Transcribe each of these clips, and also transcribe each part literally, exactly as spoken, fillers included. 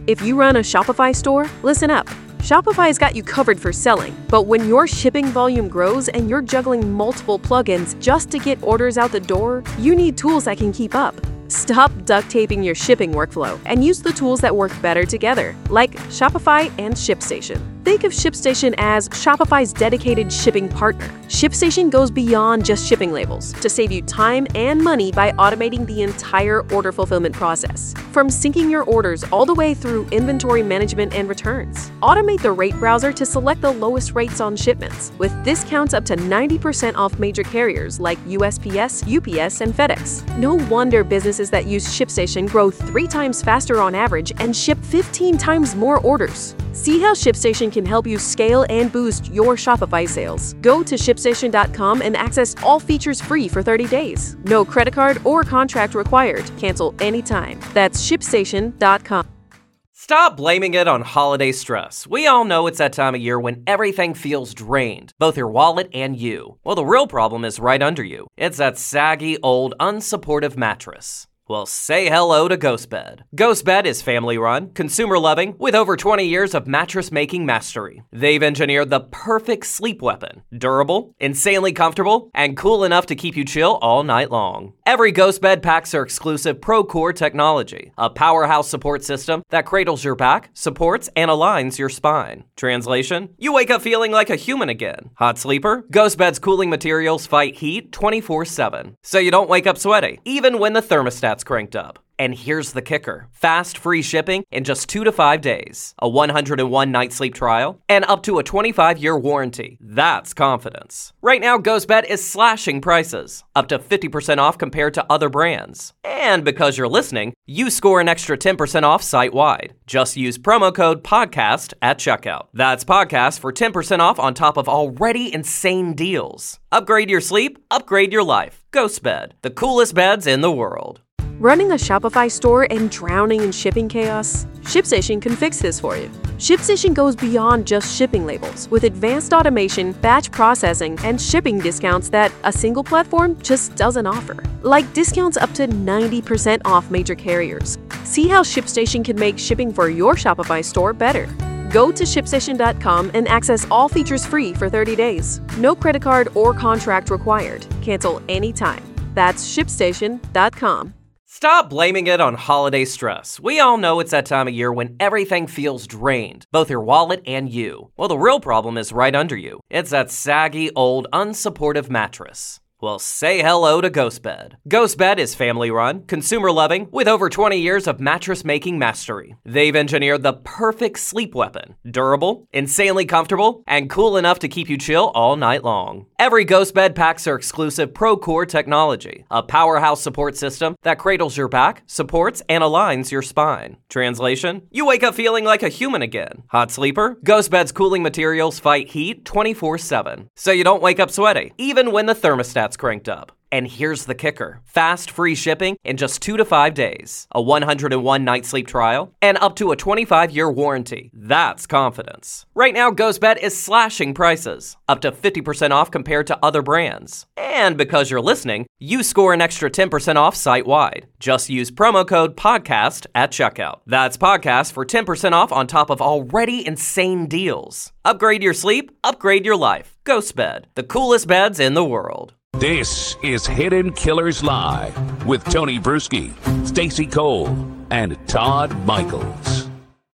If you run a Shopify store, listen up. Shopify's got you covered for selling, but when your shipping volume grows and you're juggling multiple plugins just to get orders out the door, you need tools that can keep up. Stop duct taping your shipping workflow and use the tools that work better together, like Shopify and ShipStation. Think of ShipStation as Shopify's dedicated shipping partner. ShipStation goes beyond just shipping labels to save you time and money by automating the entire order fulfillment process, from syncing your orders all the way through inventory management and returns. Automate the rate browser to select the lowest rates on shipments, with discounts up to ninety percent off major carriers like U S P S, U P S, and FedEx. No wonder businesses that use ShipStation grow three times faster on average and ship fifteen times more orders. See how ShipStation can help you scale and boost your Shopify sales. Go to ship station dot com and access all features free for thirty days. No credit card or contract required. Cancel anytime. That's ship station dot com. Stop blaming it on holiday stress. We all know it's that time of year when everything feels drained, both your wallet and you. Well, the real problem is right under you. It's that saggy, old, unsupportive mattress. Well, say hello to GhostBed. GhostBed is family-run, consumer-loving, with over twenty years of mattress-making mastery. They've engineered the perfect sleep weapon. Durable, insanely comfortable, and cool enough to keep you chill all night long. Every GhostBed packs their exclusive ProCore technology, a powerhouse support system that cradles your back, supports, and aligns your spine. Translation? You wake up feeling like a human again. Hot sleeper? GhostBed's cooling materials fight heat twenty-four seven, so you don't wake up sweaty, even when the thermostat's cranked up. And here's the kicker. Fast, free shipping in just two to five days, a one hundred one night sleep trial, and up to a twenty-five year warranty. That's confidence. Right now, GhostBed is slashing prices, up to fifty percent off compared to other brands. And because you're listening, you score an extra ten percent off site-wide. Just use promo code PODCAST at checkout. That's PODCAST for ten percent off on top of already insane deals. Upgrade your sleep, upgrade your life. GhostBed, the coolest beds in the world. Running a Shopify store and drowning in shipping chaos? ShipStation can fix this for you. ShipStation goes beyond just shipping labels with advanced automation, batch processing, and shipping discounts that a single platform just doesn't offer. Like discounts up to ninety percent off major carriers. See how ShipStation can make shipping for your Shopify store better. Go to ship station dot com and access all features free for thirty days. No credit card or contract required. Cancel anytime. That's ship station dot com. Stop blaming it on holiday stress. We all know it's that time of year when everything feels drained, both your wallet and you. Well, the real problem is right under you. It's that saggy, old, unsupportive mattress. Well, say hello to GhostBed. GhostBed is family-run, consumer-loving, with over twenty years of mattress-making mastery. They've engineered the perfect sleep weapon. Durable, insanely comfortable, and cool enough to keep you chill all night long. Every GhostBed packs their exclusive ProCore technology, a powerhouse support system that cradles your back, supports, and aligns your spine. Translation? You wake up feeling like a human again. Hot sleeper? GhostBed's cooling materials fight heat twenty-four seven, so you don't wake up sweaty, even when the thermostat's cranked up. And here's the kicker. Fast, free shipping in just two to five days, a one hundred one night sleep trial, and up to a twenty-five year warranty. That's confidence. Right now, GhostBed is slashing prices, up to fifty percent off compared to other brands. And because you're listening, you score an extra ten percent off site-wide. Just use promo code PODCAST at checkout. That's PODCAST for ten percent off on top of already insane deals. Upgrade your sleep, upgrade your life. GhostBed, the coolest beds in the world. This is Hidden Killers Live with Tony Bruschi, Stacey Cole, and Todd Michaels.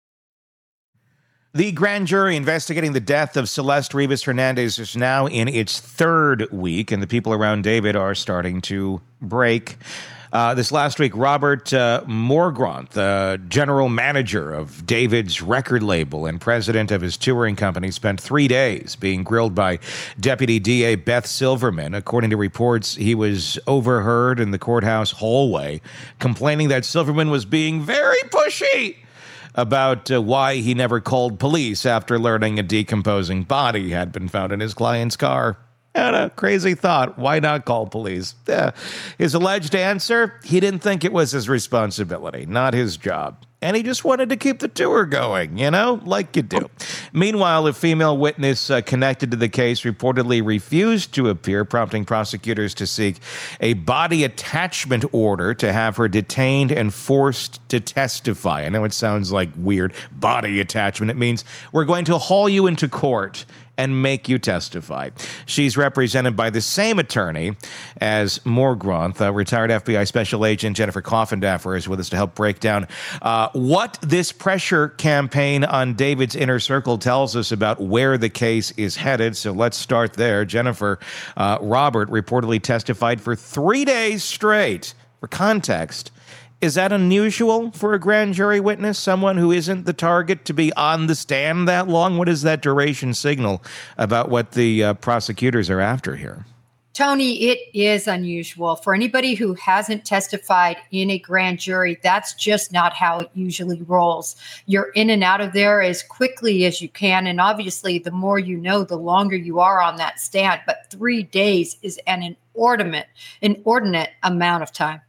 The grand jury investigating the death of Celeste Rivas Hernandez is now in its third week, and the people around David are starting to break. Uh, this last week, Robert uh, Morgrant, the general manager of David's record label and president of his touring company, spent three days being grilled by Deputy D A Beth Silverman. According to reports, he was overheard in the courthouse hallway, complaining that Silverman was being very pushy about uh, why he never called police after learning a decomposing body had been found in his client's car. And a crazy thought, why not call police? Uh, his alleged answer, he didn't think it was his responsibility, not his job. and he just wanted to keep the tour going, you know, like you do. Meanwhile, a female witness uh, connected to the case reportedly refused to appear, prompting prosecutors to seek a body attachment order to have her detained and forced to testify. I know it sounds like weird, body attachment. It means we're going to haul you into court and make you testify. She's represented by the same attorney as Morgronth. Uh, retired F B I Special Agent Jennifer Coffindaffer is with us to help break down uh, what this pressure campaign on David's inner circle tells us about where the case is headed. So let's start there. Jennifer, uh, Robert reportedly testified for three days straight. For context, is that unusual for a grand jury witness, someone who isn't the target, to be on the stand that long? What does that duration signal about what the uh, prosecutors are after here? Tony, it is unusual. For anybody who hasn't testified in a grand jury, that's just not how it usually rolls. You're in and out of there as quickly as you can. And obviously, the more you know, the longer you are on that stand. But three days is an inordinate, inordinate amount of time.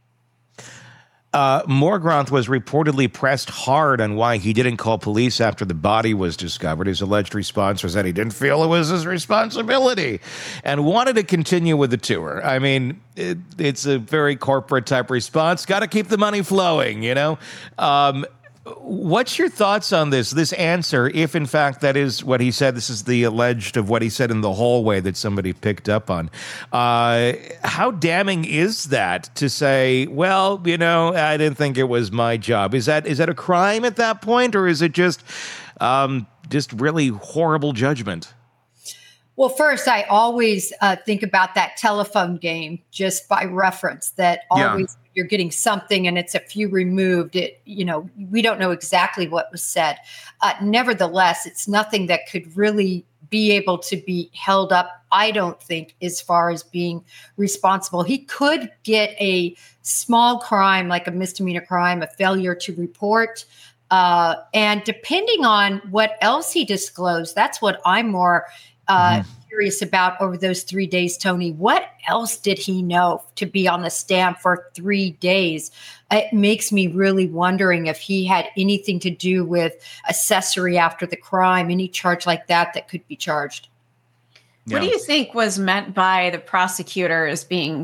Uh, Morgronth was reportedly pressed hard on why he didn't call police after the body was discovered. His alleged response was that he didn't feel it was his responsibility and wanted to continue with the tour. I mean, it, it's a very corporate type response. Got to keep the money flowing, you know? Um, What's your thoughts on this, this answer, if in fact that is what he said? This is the alleged of what he said in the hallway that somebody picked up on. Uh, how damning is that to say, well, you know, I didn't think it was my job? Is that is that a crime at that point, or is it just um, just really horrible judgment? Well, first, I always uh, think about that telephone game just by reference, that always yeah. you're getting something and it's a few removed. It, you know, we don't know exactly what was said. Uh, nevertheless, it's nothing that could really be able to be held up, I don't think, as far as being responsible. He could get a small crime, like a misdemeanor crime, a failure to report. Uh, and depending on what else he disclosed, that's what I'm more Uh, mm-hmm. curious about over those three days, Tony. What else did he know to be on the stand for three days? It makes me really wondering if he had anything to do with accessory after the crime, any charge like that that could be charged. Yeah. What do you think was meant by the prosecutor as being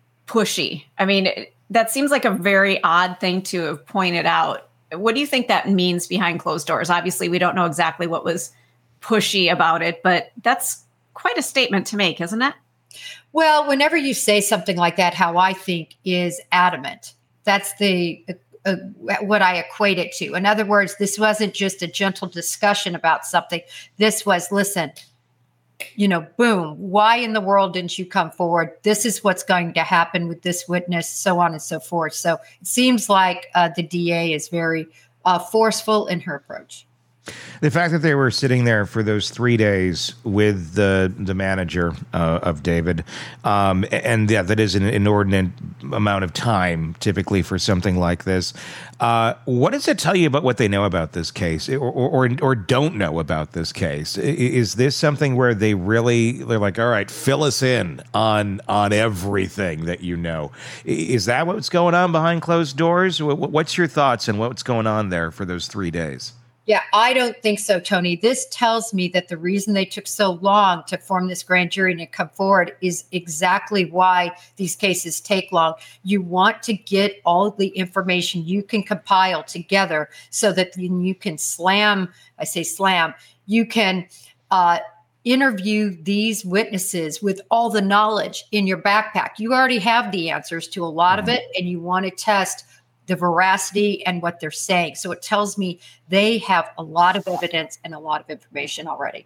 pushy? I mean, that seems like a very odd thing to have pointed out. What do you think that means behind closed doors? Obviously, we don't know exactly what was pushy about it, but that's quite a statement to make, isn't it? Well, whenever you say something like that, how I think is adamant. That's the uh, what I equate it to. In other words, this wasn't just a gentle discussion about something. This was, listen, you know, boom, why in the world didn't you come forward? This is what's going to happen with this witness, so on and so forth. So it seems like uh, the D A is very uh, forceful in her approach. The fact that they were sitting there for those three days with the the manager uh, of David, um, and yeah, that is an inordinate amount of time typically for something like this. Uh, what does it tell you about what they know about this case, or or, or don't know about this case? Is this something where they really they're like, all right, fill us in on on everything that you know? Is that what's going on behind closed doors? What's your thoughts on what's going on there for those three days? Yeah, I don't think so, Tony. This tells me that the reason they took so long to form this grand jury and to come forward is exactly why these cases take long. You want to get all of the information you can compile together so that you can slam, I say slam, you can uh, interview these witnesses with all the knowledge in your backpack. You already have the answers to a lot of it, and you want to test the veracity and what they're saying. So it tells me they have a lot of evidence and a lot of information already.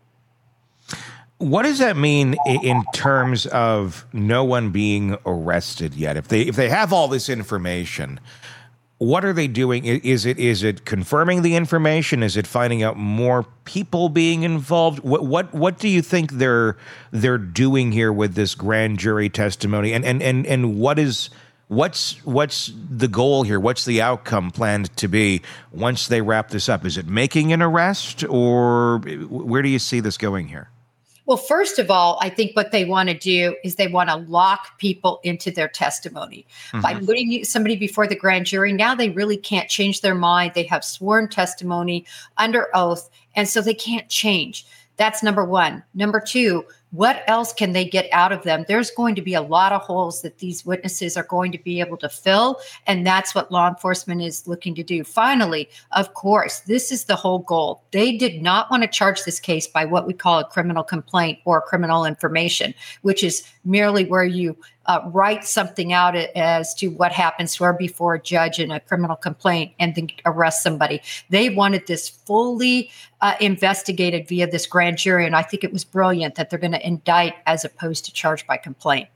What does that mean in terms of no one being arrested yet? If they if they have all this information, what are they doing? Is it is it confirming the information? Is it finding out more people being involved? What what what do you think they're they're doing here with this grand jury testimony? And and and and what is What's what's the goal here? What's the outcome planned to be once they wrap this up? Is it making an arrest, or where do you see this going here? Well, first of all, I think what they want to do is they want to lock people into their testimony. Mm-hmm. By putting somebody before the grand jury, now they really can't change their mind. They have sworn testimony under oath, and so they can't change. That's number one. Number two, what else can they get out of them? There's going to be a lot of holes that these witnesses are going to be able to fill, and that's what law enforcement is looking to do. Finally, of course, this is the whole goal. They did not want to charge this case by what we call a criminal complaint or criminal information, which is merely where you uh, write something out as to what happens to or before a judge in a criminal complaint and then arrest somebody. They wanted this fully uh, investigated via this grand jury, and I think it was brilliant that they're going to indict as opposed to charge by complaint.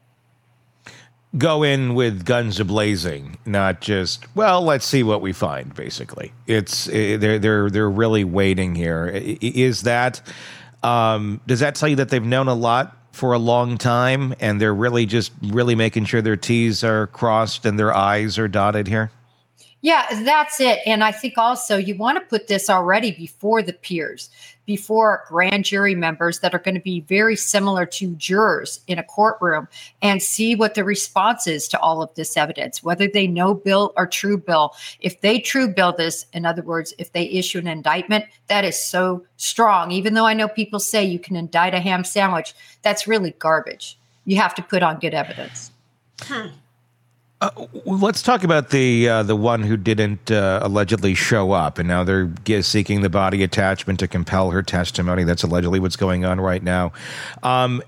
Go in with guns a-blazing, not just, well, let's see what we find, basically. It's they're they're they're really waiting here. Is that um, does that tell you that they've known a lot for a long time and they're really just really making sure their T's are crossed and their I's are dotted here? Yeah, that's it. And I think also you want to put this already before the peers, before grand jury members that are going to be very similar to jurors in a courtroom, and see what the response is to all of this evidence, whether they know bill or true bill. If they true bill this, in other words, if they issue an indictment, that is so strong. Even though I know people say you can indict a ham sandwich, that's really garbage. You have to put on good evidence. Hmm. Uh, let's talk about the uh, the one who didn't uh, allegedly show up, and now they're g- seeking the body attachment to compel her testimony. That's allegedly what's going on right now. Um,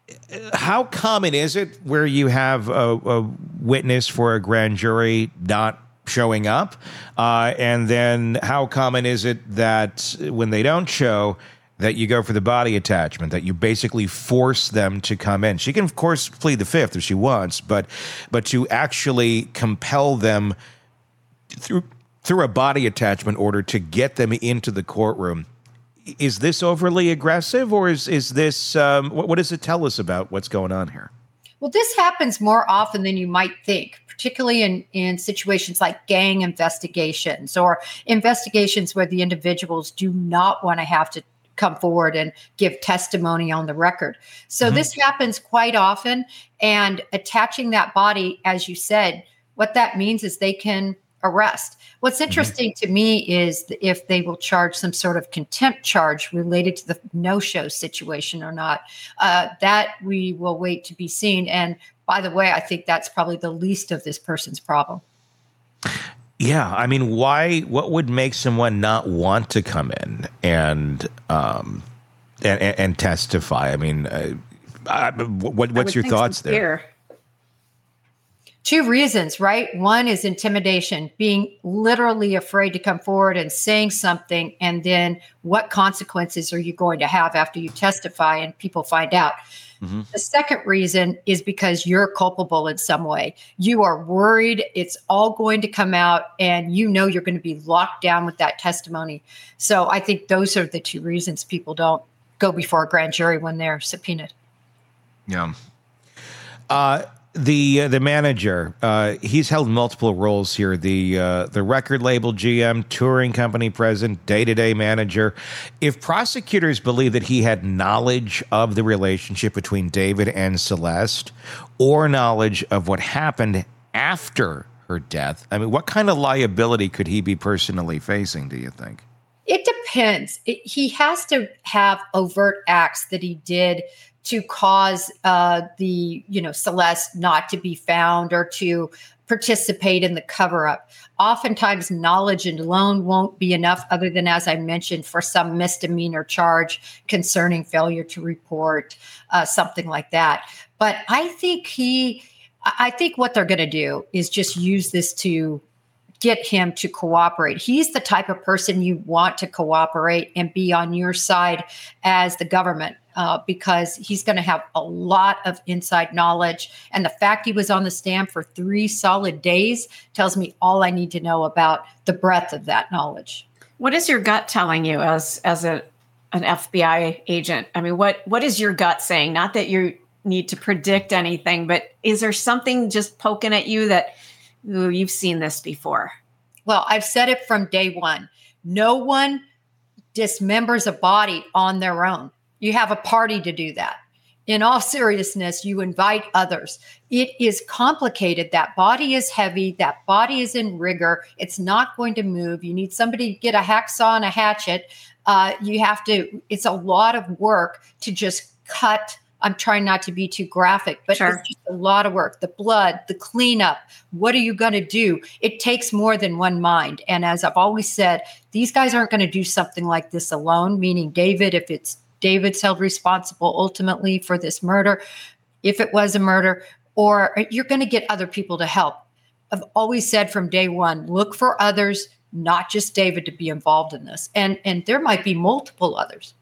how common is it where you have a, a witness for a grand jury not showing up? Uh, and then how common is it that when they don't show, that you go for the body attachment, that you basically force them to come in? She can, of course, plead the fifth if she wants, but but to actually compel them through through a body attachment order to get them into the courtroom. Is this overly aggressive, or is is this um, what, what does it tell us about what's going on here? Well, this happens more often than you might think, particularly in, in situations like gang investigations or investigations where the individuals do not want to have to come forward and give testimony on the record. So mm-hmm. this happens quite often, and attaching that body, as you said, what that means is they can arrest. What's interesting mm-hmm. to me is if they will charge some sort of contempt charge related to the no-show situation or not. Uh, that we will wait to be seen. And by the way, I think that's probably the least of this person's problem. Yeah, I mean, why? What would make someone not want to come in and um, and, and testify? I mean, uh, uh, what, what's your thoughts there? Two reasons, right? One is intimidation, being literally afraid to come forward and saying something, and then what consequences are you going to have after you testify and people find out? Mm-hmm. The second reason is because you're culpable in some way. You are worried it's all going to come out, and you know you're going to be locked down with that testimony. So I think those are the two reasons people don't go before a grand jury when they're subpoenaed. Yeah. Uh, the uh, the manager, uh, he's held multiple roles here. The uh, the record label G M, touring company president, day-to-day manager. If prosecutors believe that he had knowledge of the relationship between David and Celeste, or knowledge of what happened after her death, I mean, what kind of liability could he be personally facing, do you think? It depends. It, he has to have overt acts that he did to cause uh, the, you know, Celeste not to be found or to participate in the cover-up. Oftentimes, knowledge alone won't be enough, other than, as I mentioned, for some misdemeanor charge concerning failure to report, uh, something like that. But I think he, I think what they're going to do is just use this to get him to cooperate. He's the type of person you want to cooperate and be on your side as the government. Uh, because he's going to have a lot of inside knowledge. And the fact he was on the stand for three solid days tells me all I need to know about the breadth of that knowledge. What is your gut telling you as as a an F B I agent? I mean, what what is your gut saying? Not that you need to predict anything, but is there something just poking at you that, ooh, you've seen this before? Well, I've said it from day one. No one dismembers a body on their own. You have a party to do that. In all seriousness, you invite others. It is complicated. That body is heavy. That body is in rigor. It's not going to move. You need somebody to get a hacksaw and a hatchet. Uh, you have to, it's a lot of work to just cut. I'm trying not to be too graphic, but sure. It's just a lot of work. The blood, the cleanup. What are you going to do? It takes more than one mind. And as I've always said, these guys aren't going to do something like this alone, meaning David, if it's David's held responsible ultimately for this murder, if it was a murder, or you're going to get other people to help. I've always said from day one, look for others, not just David, to be involved in this. And, and there might be multiple others.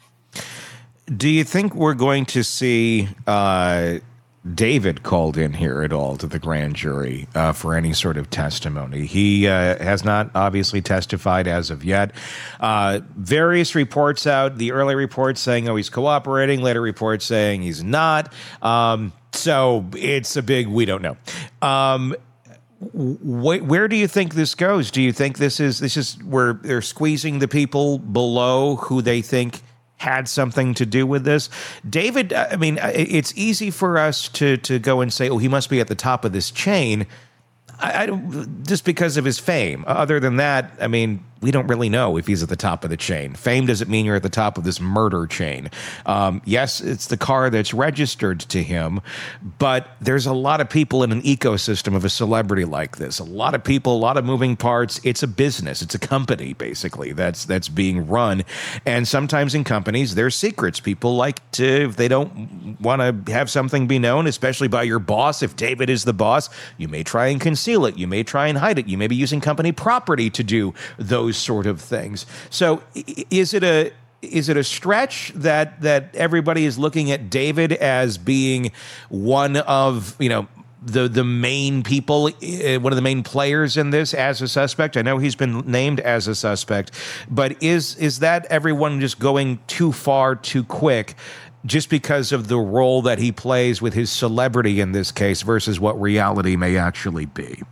Do you think we're going to see uh, David called in here at all to the grand jury uh, for any sort of testimony? He uh, has not obviously testified as of yet. Uh, various reports out, the early reports saying, oh, he's cooperating, later reports saying he's not. Um, so it's a big, we don't know. Um, wh- where do you think this goes? Do you think this is, this is where they're squeezing the people below who they think had something to do with this? David, I mean, it's easy for us to to go and say, oh, he must be at the top of this chain. I, I don't, just because of his fame. Other than that, I mean, we don't really know if he's at the top of the chain. Fame doesn't mean you're at the top of this murder chain. Um, yes, it's the car that's registered to him, but there's a lot of people in an ecosystem of a celebrity like this. A lot of people, a lot of moving parts. It's a business. It's a company, basically, that's that's being run. And sometimes in companies, there's secrets. People like to, if they don't want to have something be known, especially by your boss, if David is the boss, you may try and conceal it. You may try and hide it. You may be using company property to do those sort of things. So is it a is it a stretch that that everybody is looking at David as being one of, you know, the the main people, uh, one of the main players in this as a suspect? I know he's been named as a suspect, but is is that everyone just going too far too quick just because of the role that he plays with his celebrity in this case versus what reality may actually be?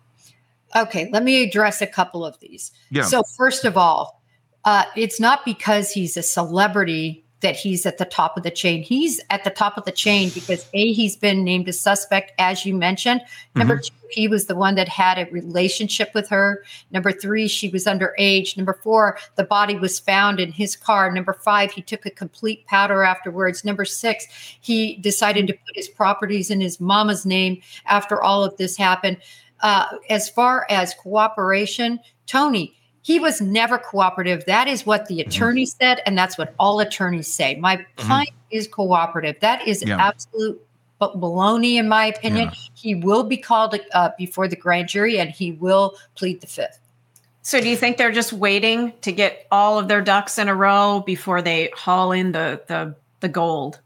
Okay, let me address a couple of these. Yeah. So first of all, uh, it's not because he's a celebrity that he's at the top of the chain. He's at the top of the chain because A, he's been named a suspect, as you mentioned. Number mm-hmm. two, he was the one that had a relationship with her. Number three, she was underage. Number four, the body was found in his car. Number five, he took a complete powder afterwards. Number six, he decided to put his properties in his mama's name after all of this happened. Uh, as far as cooperation, Tony, he was never cooperative. That is what the attorney mm-hmm. said, and that's what all attorneys say. My client mm-hmm. is cooperative. That is yeah. absolute baloney, in my opinion. Yeah. He will be called uh, before the grand jury, and he will plead the fifth. So do you think they're just waiting to get all of their ducks in a row before they haul in the the, the gold?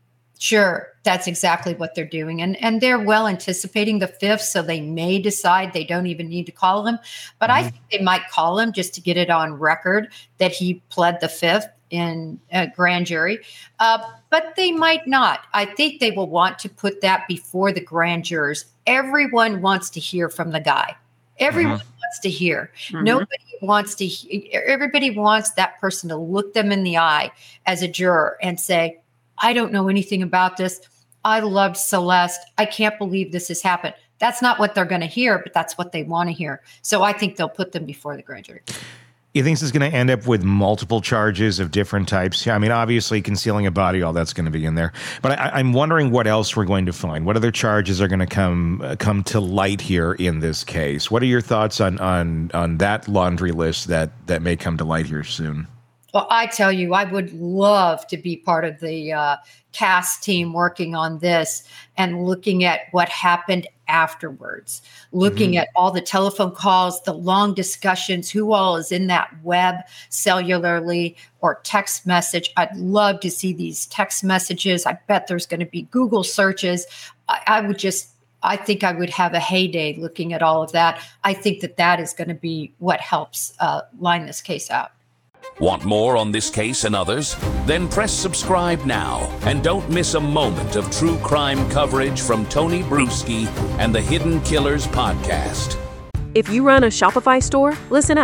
Sure, that's exactly what they're doing. And and they're well anticipating the fifth, so they may decide they don't even need to call him. But mm-hmm. I think they might call him just to get it on record that he pled the fifth in a grand jury. Uh, but they might not. I think they will want to put that before the grand jurors. Everyone wants to hear from the guy. Everyone mm-hmm. wants to hear. Mm-hmm. Nobody wants to he- everybody wants that person to look them in the eye as a juror and say, I don't know anything about this. I loved Celeste. I can't believe this has happened. That's not what they're going to hear, but that's what they want to hear. So I think they'll put them before the grand jury. You think this is going to end up with multiple charges of different types? I mean, obviously concealing a body, all that's going to be in there. But I, I'm wondering what else we're going to find. What other charges are going to come uh, come to light here in this case? What are your thoughts on on on that laundry list that that may come to light here soon? Well, I tell you, I would love to be part of the uh, cast team working on this and looking at what happened afterwards, looking mm-hmm. at all the telephone calls, the long discussions, who all is in that web cellularly or text message. I'd love to see these text messages. I bet there's going to be Google searches. I, I would just I think I would have a heyday looking at all of that. I think that that is going to be what helps uh, line this case out. Want more on this case and others? Then press subscribe now and don't miss a moment of true crime coverage from Tony Bruschi and the Hidden Killers podcast. If you run a Shopify store, listen up.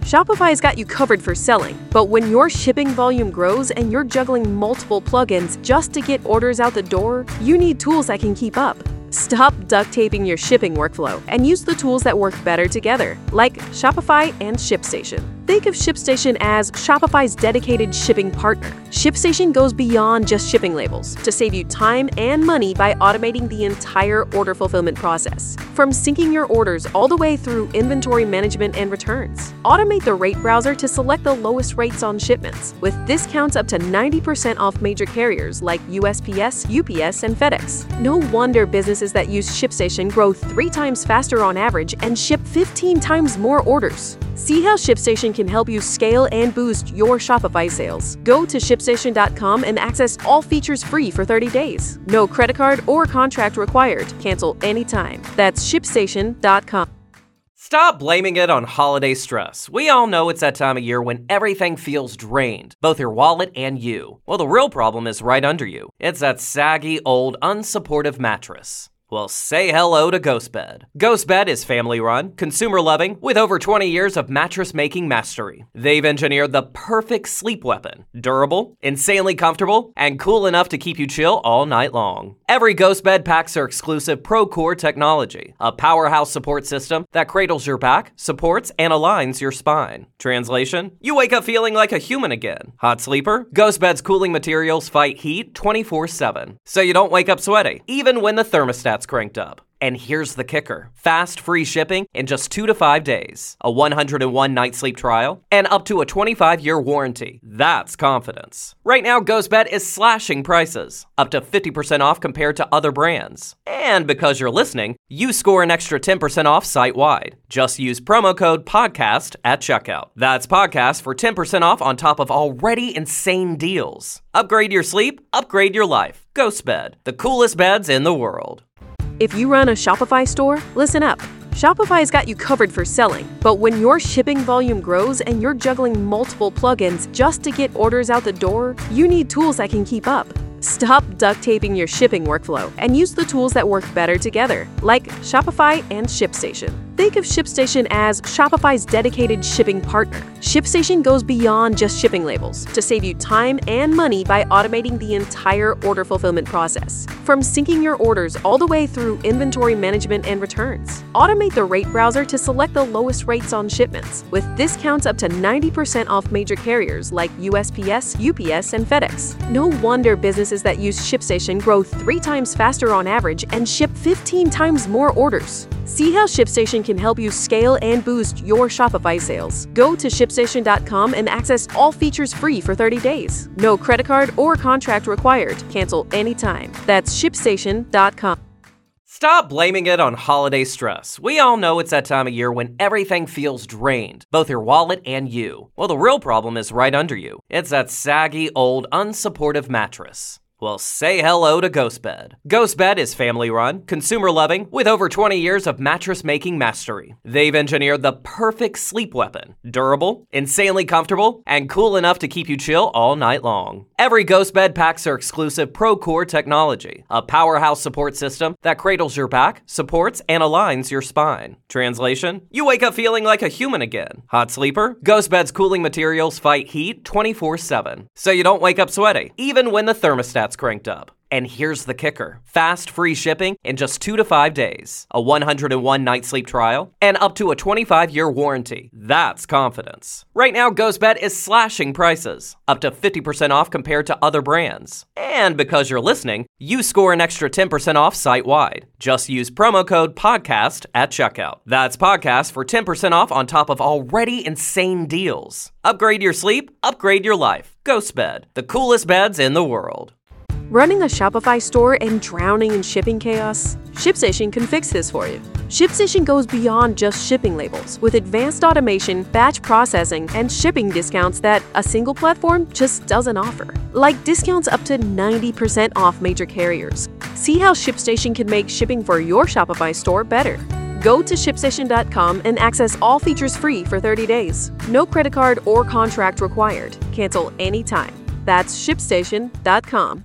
Shopify's got you covered for selling, but when your shipping volume grows and you're juggling multiple plugins just to get orders out the door, you need tools that can keep up. Stop duct taping your shipping workflow and use the tools that work better together, like Shopify and ShipStation. Think of ShipStation as Shopify's dedicated shipping partner. ShipStation goes beyond just shipping labels to save you time and money by automating the entire order fulfillment process, from syncing your orders all the way through inventory management and returns. Automate the rate browser to select the lowest rates on shipments, with discounts up to ninety percent off major carriers like U S P S, U P S, and FedEx. No wonder businesses that use ShipStation grow three times faster on average and ship fifteen times more orders. See how ShipStation can help you scale and boost your Shopify sales. Go to ShipStation dot com and access all features free for thirty days. No credit card or contract required. Cancel anytime. That's ShipStation dot com. Stop blaming it on holiday stress. We all know it's that time of year when everything feels drained, both your wallet and you. Well, the real problem is right under you. It's that saggy, old, unsupportive mattress. Well, say hello to GhostBed. GhostBed is family-run, consumer-loving, with over twenty years of mattress-making mastery. They've engineered the perfect sleep weapon. Durable, insanely comfortable, and cool enough to keep you chill all night long. Every GhostBed packs their exclusive ProCore technology, a powerhouse support system that cradles your back, supports, and aligns your spine. Translation? You wake up feeling like a human again. Hot sleeper? GhostBed's cooling materials fight heat twenty-four seven, so you don't wake up sweaty, even when the thermostat's cranked up. And here's the kicker. Fast, free shipping in just two to five days, a one hundred one night sleep trial, and up to a twenty-five year warranty. That's confidence. Right now, GhostBed is slashing prices, up to fifty percent off compared to other brands. And because you're listening, you score an extra ten percent off site-wide. Just use promo code PODCAST at checkout. That's PODCAST for ten percent off on top of already insane deals. Upgrade your sleep, upgrade your life. GhostBed, the coolest beds in the world. If you run a Shopify store, listen up. Shopify's got you covered for selling, but when your shipping volume grows and you're juggling multiple plugins just to get orders out the door, you need tools that can keep up. Stop duct taping your shipping workflow and use the tools that work better together, like Shopify and ShipStation. Think of ShipStation as Shopify's dedicated shipping partner. ShipStation goes beyond just shipping labels to save you time and money by automating the entire order fulfillment process, from syncing your orders all the way through inventory management and returns. Automate the rate browser to select the lowest rates on shipments, with discounts up to ninety percent off major carriers like U S P S, U P S, and FedEx. No wonder businesses that use ShipStation grow three times faster on average and ship fifteen times more orders. See how ShipStation can help you scale and boost your Shopify sales. Go to ShipStation dot com and access all features free for thirty days. No credit card or contract required. Cancel anytime. That's ShipStation dot com. Stop blaming it on holiday stress. We all know it's that time of year when everything feels drained, both your wallet and you. Well, the real problem is right under you. It's that saggy, old, unsupportive mattress. Well, say hello to GhostBed. GhostBed is family-run, consumer-loving, with over twenty years of mattress-making mastery. They've engineered the perfect sleep weapon. Durable, insanely comfortable, and cool enough to keep you chill all night long. Every GhostBed packs their exclusive ProCore technology, a powerhouse support system that cradles your back, supports, and aligns your spine. Translation? You wake up feeling like a human again. Hot sleeper? GhostBed's cooling materials fight heat twenty-four seven, so you don't wake up sweaty, even when the thermostat cranked up. And here's the kicker. Fast, free shipping in just two to five days, a one hundred one night sleep trial, and up to a twenty-five year warranty. That's confidence. Right now, GhostBed is slashing prices, up to fifty percent off compared to other brands. And because you're listening, you score an extra ten percent off site-wide. Just use promo code PODCAST at checkout. That's PODCAST for ten percent off on top of already insane deals. Upgrade your sleep, upgrade your life. GhostBed, the coolest beds in the world. Running a Shopify store and drowning in shipping chaos? ShipStation can fix this for you. ShipStation goes beyond just shipping labels with advanced automation, batch processing, and shipping discounts that a single platform just doesn't offer. Like discounts up to ninety percent off major carriers. See how ShipStation can make shipping for your Shopify store better. Go to ShipStation dot com and access all features free for thirty days. No credit card or contract required. Cancel anytime. That's ShipStation dot com.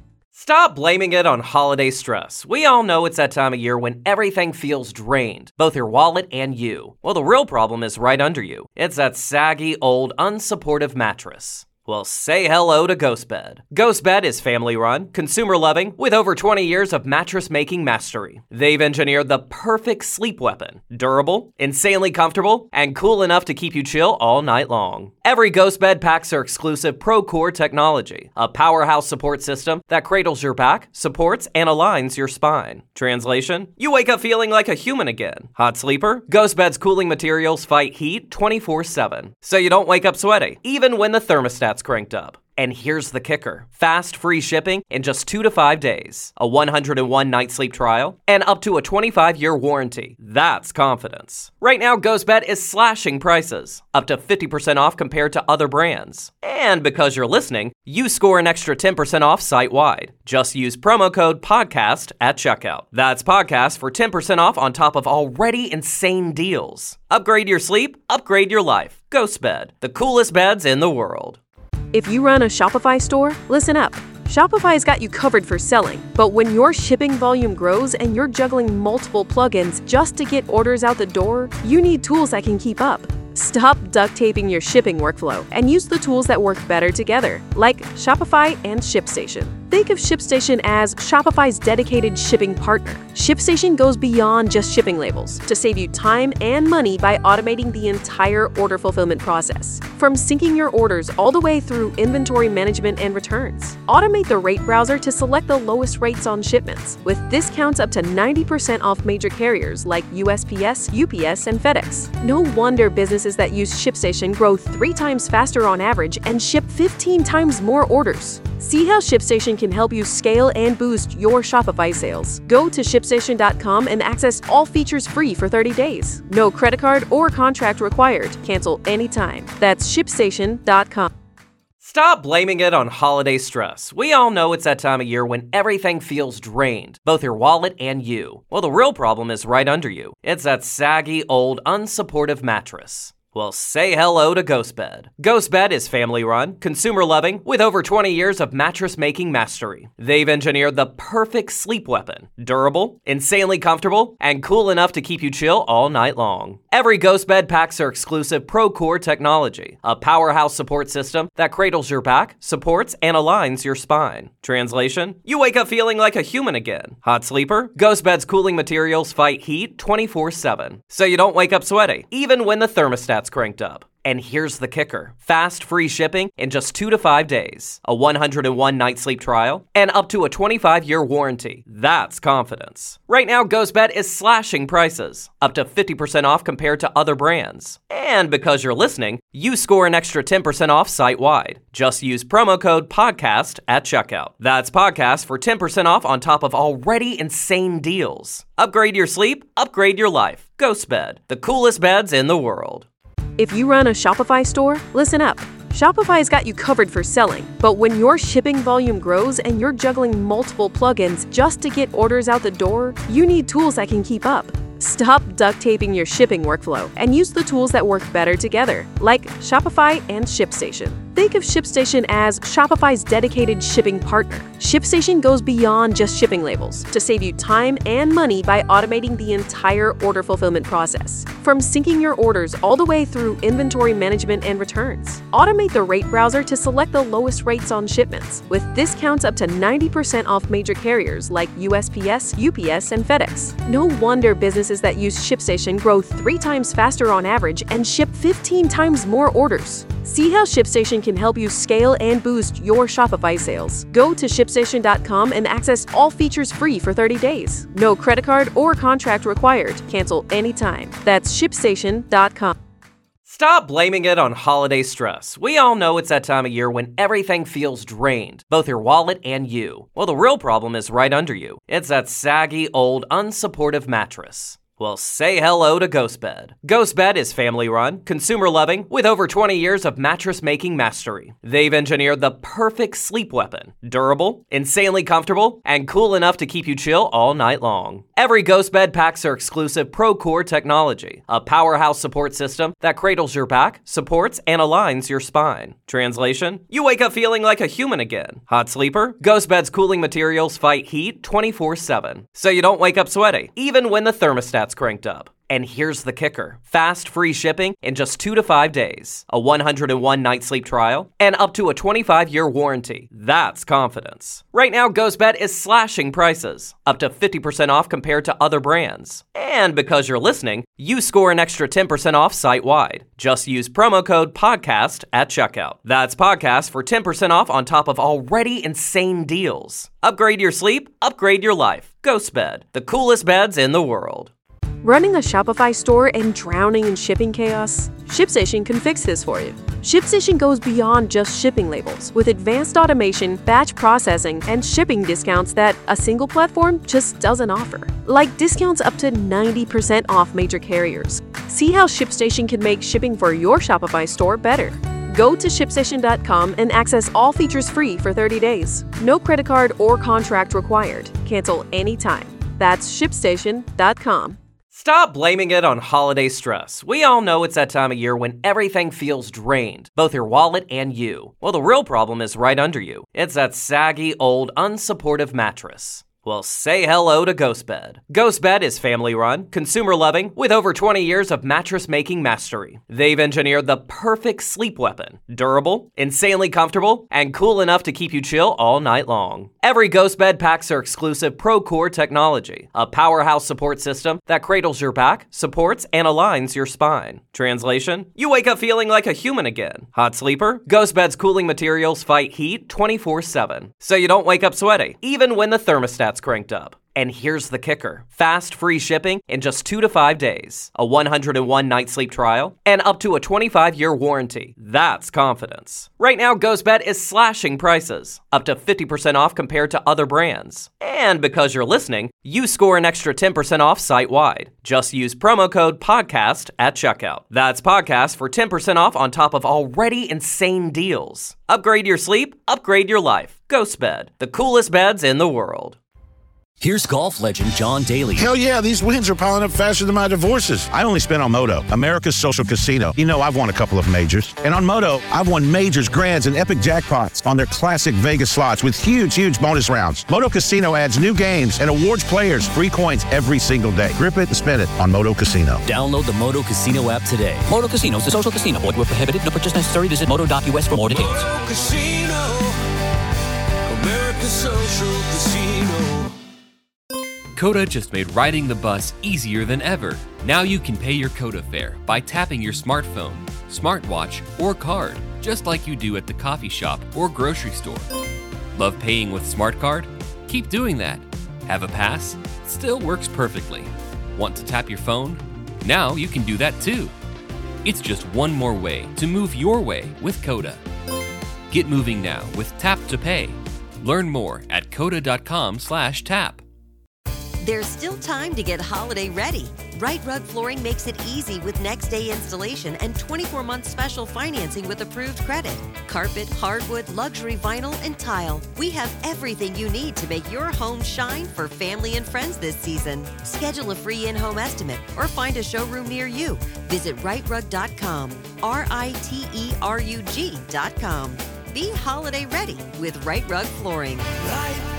Stop blaming it on holiday stress. We all know it's that time of year when everything feels drained, both your wallet and you. Well, the real problem is right under you. It's that saggy, old, unsupportive mattress. Well, say hello to GhostBed. GhostBed is family-run, consumer-loving, with over twenty years of mattress-making mastery. They've engineered the perfect sleep weapon. Durable, insanely comfortable, and cool enough to keep you chill all night long. Every GhostBed packs their exclusive ProCore technology, a powerhouse support system that cradles your back, supports, and aligns your spine. Translation? You wake up feeling like a human again. Hot sleeper? GhostBed's cooling materials fight heat twenty-four seven, so you don't wake up sweaty, even when the thermostat's cranked up. And here's the kicker. Fast, free shipping in just two to five days. A one hundred one night sleep trial, and up to a twenty-five year warranty. That's confidence. Right now, GhostBed is slashing prices, up to fifty percent off compared to other brands. And because you're listening, you score an extra ten percent off site-wide. Just use promo code PODCAST at checkout. That's PODCAST for ten percent off on top of already insane deals. Upgrade your sleep, upgrade your life. GhostBed, the coolest beds in the world. If you run a Shopify store, listen up. Shopify's got you covered for selling, but when your shipping volume grows and you're juggling multiple plugins just to get orders out the door, you need tools that can keep up. Stop duct taping your shipping workflow and use the tools that work better together, like Shopify and ShipStation. Think of ShipStation as Shopify's dedicated shipping partner. ShipStation goes beyond just shipping labels to save you time and money by automating the entire order fulfillment process. From syncing your orders all the way through inventory management and returns. Automate the rate browser to select the lowest rates on shipments, with discounts up to ninety percent off major carriers like U S P S, U P S, and FedEx. No wonder businesses that use ShipStation grow three times faster on average and ship fifteen times more orders. See how ShipStation can help you scale and boost your Shopify sales. Go to ship station dot com and access all features free for thirty days. No credit card or contract required. Cancel anytime. That's ship station dot com. Stop blaming it on holiday stress. We all know it's that time of year when everything feels drained, both your wallet and you. Well, the real problem is right under you. It's that saggy, old, unsupportive mattress. Well, say hello to GhostBed. GhostBed is family-run, consumer-loving, with over twenty years of mattress-making mastery. They've engineered the perfect sleep weapon. Durable, insanely comfortable, and cool enough to keep you chill all night long. Every GhostBed packs their exclusive ProCore technology, a powerhouse support system that cradles your back, supports, and aligns your spine. Translation? You wake up feeling like a human again. Hot sleeper? GhostBed's cooling materials fight heat twenty-four seven, so you don't wake up sweaty, even when the thermostat's cranked up. And here's the kicker. Fast, free shipping in just two to five days. A one hundred one night sleep trial, and up to a twenty-five year warranty. That's confidence. Right now, GhostBed is slashing prices, up to fifty percent off compared to other brands. And because you're listening, you score an extra ten percent off site-wide. Just use promo code PODCAST at checkout. That's PODCAST for ten percent off on top of already insane deals. Upgrade your sleep, upgrade your life. GhostBed, the coolest beds in the world. If you run a Shopify store, listen up. Shopify's got you covered for selling, but when your shipping volume grows and you're juggling multiple plugins just to get orders out the door, you need tools that can keep up. Stop duct taping your shipping workflow and use the tools that work better together, like Shopify and ShipStation. Think of ShipStation as Shopify's dedicated shipping partner. ShipStation goes beyond just shipping labels to save you time and money by automating the entire order fulfillment process. From syncing your orders all the way through inventory management and returns. Automate the rate browser to select the lowest rates on shipments, with discounts up to ninety percent off major carriers like U S P S, U P S, and FedEx. No wonder businesses that use ShipStation grow three times faster on average and ship fifteen times more orders. See how ShipStation can help you scale and boost your Shopify sales. Go to ship station dot com and access all features free for thirty days. No credit card or contract required. Cancel anytime. That's ship station dot com. Stop blaming it on holiday stress. We all know it's that time of year when everything feels drained, both your wallet and you. Well, the real problem is right under you. It's that saggy, old, unsupportive mattress. Well, say hello to GhostBed. GhostBed is family-run, consumer-loving, with over twenty years of mattress-making mastery. They've engineered the perfect sleep weapon. Durable, insanely comfortable, and cool enough to keep you chill all night long. Every GhostBed packs their exclusive ProCore technology, a powerhouse support system that cradles your back, supports, and aligns your spine. Translation? You wake up feeling like a human again. Hot sleeper? GhostBed's cooling materials fight heat twenty-four seven, so you don't wake up sweaty, even when the thermostat's cranked up. And here's the kicker. Fast, free shipping in just two to five days, a one hundred one night sleep trial, and up to a twenty-five year warranty. That's confidence. Right now, GhostBed is slashing prices, up to fifty percent off compared to other brands. And because you're listening, you score an extra ten percent off site-wide. Just use promo code PODCAST at checkout. That's PODCAST for ten percent off on top of already insane deals. Upgrade your sleep, upgrade your life. GhostBed, the coolest beds in the world. Running a Shopify store and drowning in shipping chaos? ShipStation can fix this for you. ShipStation goes beyond just shipping labels with advanced automation, batch processing, and shipping discounts that a single platform just doesn't offer. Like discounts up to ninety percent off major carriers. See how ShipStation can make shipping for your Shopify store better. Go to ship station dot com and access all features free for thirty days. No credit card or contract required. Cancel anytime. That's ship station dot com. Stop blaming it on holiday stress. We all know it's that time of year when everything feels drained, both your wallet and you. Well, the real problem is right under you. It's that saggy, old, unsupportive mattress. Well, say hello to GhostBed. GhostBed is family-run, consumer-loving, with over twenty years of mattress-making mastery. They've engineered the perfect sleep weapon. Durable, insanely comfortable, and cool enough to keep you chill all night long. Every GhostBed packs their exclusive ProCore technology, a powerhouse support system that cradles your back, supports, and aligns your spine. Translation? You wake up feeling like a human again. Hot sleeper? GhostBed's cooling materials fight heat twenty-four seven, so you don't wake up sweaty, even when the thermostat cranked up. And here's the kicker. Fast, free shipping in just two to five days, a one hundred one night sleep trial, and up to a twenty-five year warranty. That's confidence. Right now, GhostBed is slashing prices, up to fifty percent off compared to other brands. And because you're listening, you score an extra ten percent off site-wide. Just use promo code PODCAST at checkout. That's PODCAST for ten percent off on top of already insane deals. Upgrade your sleep, upgrade your life. GhostBed, the coolest beds in the world. Here's golf legend John Daly. Hell yeah, these wins are piling up faster than my divorces. I only spent on Moto, America's social casino. You know, I've won a couple of majors. And on Moto, I've won majors, grands, and epic jackpots on their classic Vegas slots with huge, huge bonus rounds. Moto Casino adds new games and awards players free coins every single day. Grip it and spend it on Moto Casino. Download the Moto Casino app today. Moto Casino is a social casino. Void where prohibited. No purchase necessary. Visit moto dot u s for more details. Moto Casino, America's social casino. Coda just made riding the bus easier than ever. Now you can pay your Coda fare by tapping your smartphone, smartwatch, or card, just like you do at the coffee shop or grocery store. Love paying with Smart Card? Keep doing that. Have a pass? Still works perfectly. Want to tap your phone? Now you can do that too. It's just one more way to move your way with Coda. Get moving now with Tap to Pay. Learn more at coda dot com slash tap. There's still time to get holiday ready. Right Rug Flooring makes it easy with next day installation and twenty-four month special financing with approved credit. Carpet, hardwood, luxury vinyl, and tile. We have everything you need to make your home shine for family and friends this season. Schedule a free in-home estimate or find a showroom near you. Visit right rug dot com, R I T E R U G dot com. Be holiday ready with Right Rug Flooring. Right